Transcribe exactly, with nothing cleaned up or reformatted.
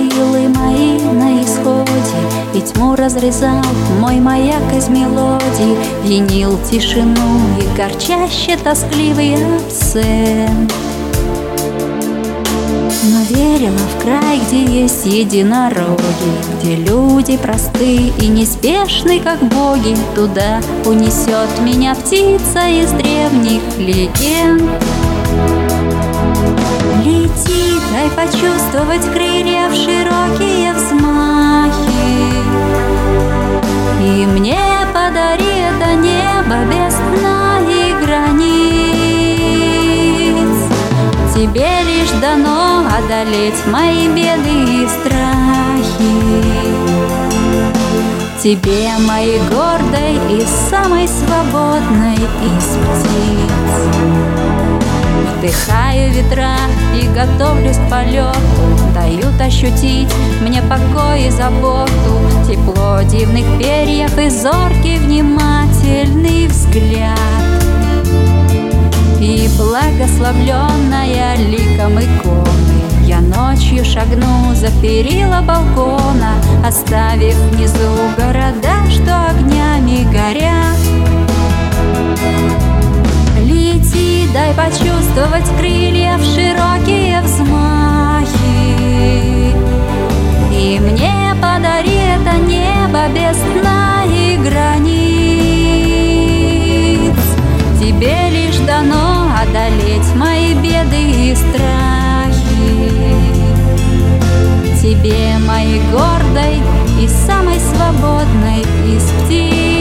силы мои на исходе, и тьму разрезал мой маяк из мелодий, пьянил тишину и горчаще тоскливый абсент. Но верила в край, где есть единороги, где люди просты и неспешны, как боги. Туда унесет меня птица из древних легенд. Лети, дай почувствовать крылья в широкие взмахи, и мне подари это небо без дна и границ. Тебе лишь дано одолеть мои беды и страхи. Тебе, моей гордой и самой свободной из птиц. Вдыхаю ветра и готовлюсь к полету, дают ощутить мне покой и заботу, тепло дивных перьев и зоркий внимательный взгляд. И благословленная ликом иконы, я ночью шагну за перила балкона, оставив внизу города, что огнями горят. Лети, дай почувствовать крылья в широкие взмахи, и мне подари это небо без дна и границ. Тебе лишь дано одолеть мои беды и страхи. Тебе, моей гордой и самой свободной из птиц.